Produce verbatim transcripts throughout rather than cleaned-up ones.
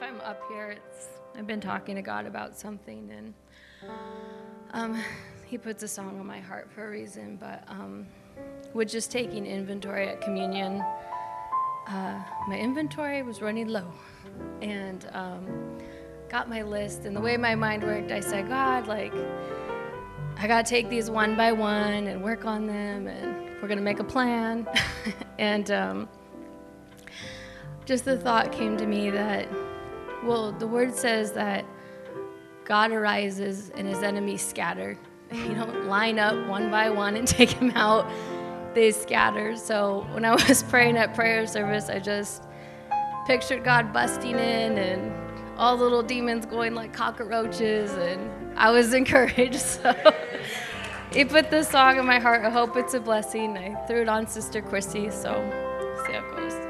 if I'm up here, it's I've been talking to God about something, and um, he puts a song on my heart for a reason, but um, with just taking inventory at communion, uh, my inventory was running low, and um, got my list, and the way my mind worked, I said, God, like, I gotta take these one by one and work on them, and we're gonna make a plan. And um, just the thought came to me that, well, the word says that God arises and his enemies scatter. You don't line up one by one and take them out. They scatter. So when I was praying at prayer service, I just pictured God busting in and all the little demons going like cockroaches, and I was encouraged. So he put this song in my heart. I hope it's a blessing. I threw it on Sister Chrissy, so we'll see how it goes.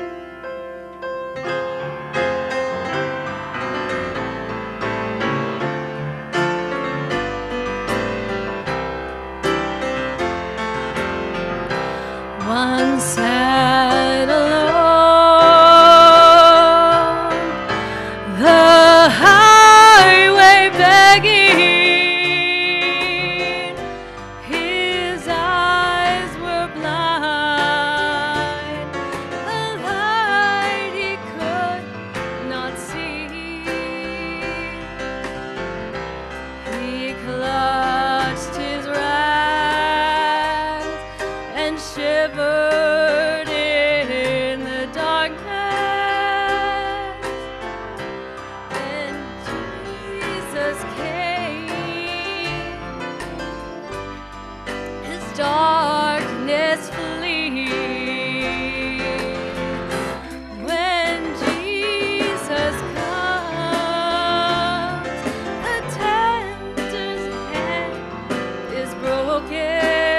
One sat alone, the highway begging, his eyes were blind, the light he could not see. He clutched his rags and shivered in the darkness. Then Jesus came, his darkness flee. When Jesus comes, the tempter's hand is broken.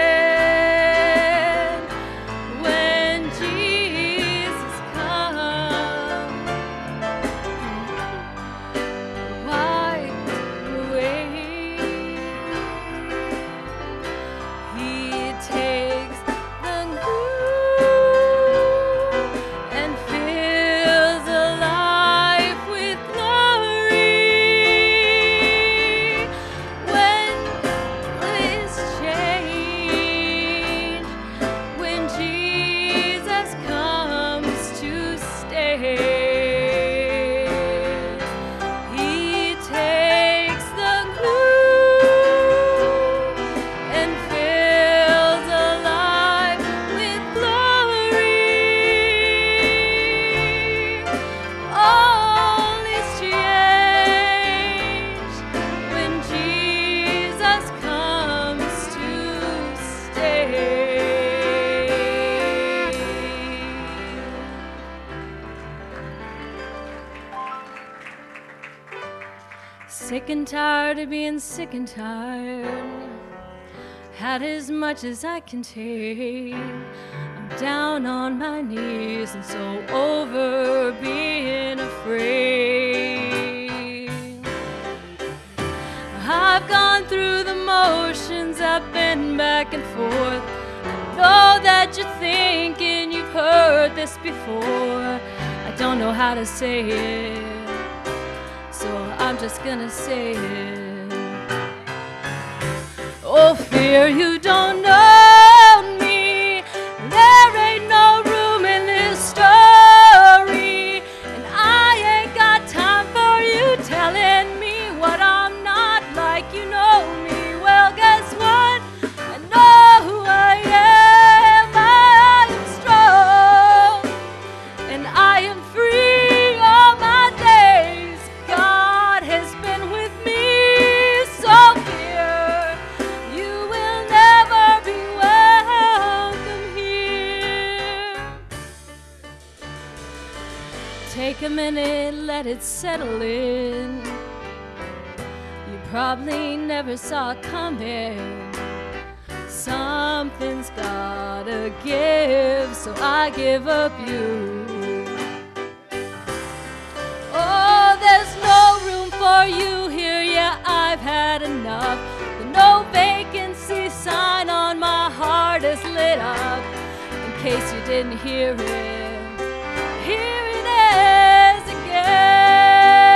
Sick and tired of being sick and tired. Had as much as I can take. I'm down on my knees and so over being afraid. I've gone through the motions, I've been back and forth. I know that you're thinking you've heard this before. I don't know how to say it, so I'm just gonna say it. Oh, fear, you don't know me. There ain't no room in this story, and I ain't got time for you telling me what I'm not like. You know me well, guess what? I know who I am. I am strong, and I am free. All my days, God has been with me. So fear, you will never be welcome here. Take a minute, let it settle in. You probably never saw it coming. Something's gotta give, so I give up you. Oh, there's no room for you here, yeah, I've had enough. The no vacancy sign on my heart is lit up. In case you didn't hear it, here it is again.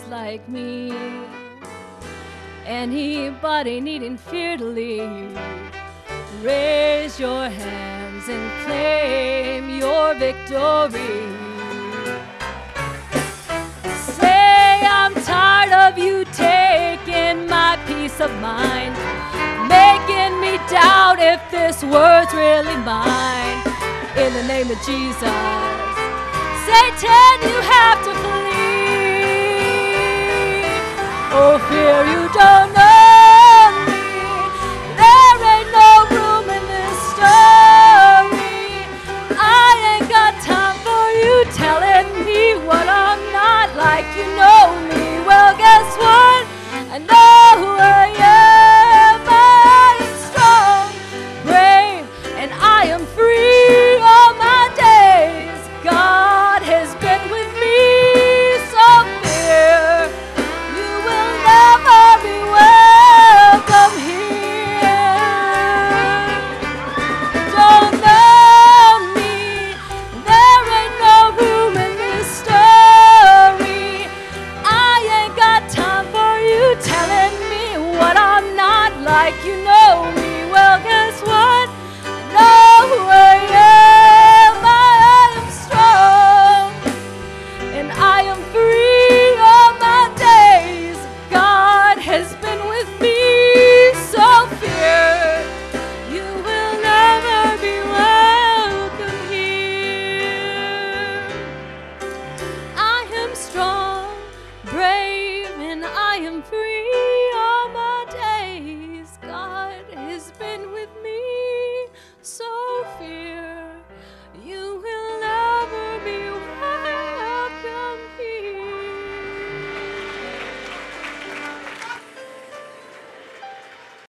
like me. Anybody needing fear to leave, raise your hands and claim your victory. Say, I'm tired of you taking my peace of mind, making me doubt if this word's really mine. In the name of Jesus, Satan, you have to flee. Oh, fear, you don't know me. There ain't no room in this story. I ain't got time for you telling me what I'm not, like you know me. Well, guess what? I know who I am. I am strong, brave, and I am free all my days. God has been with me, so fear, you will never be welcome here. Don't know me, there ain't no room in this story. I ain't got time for you telling me what I'm not, like you know me. Well, guess what?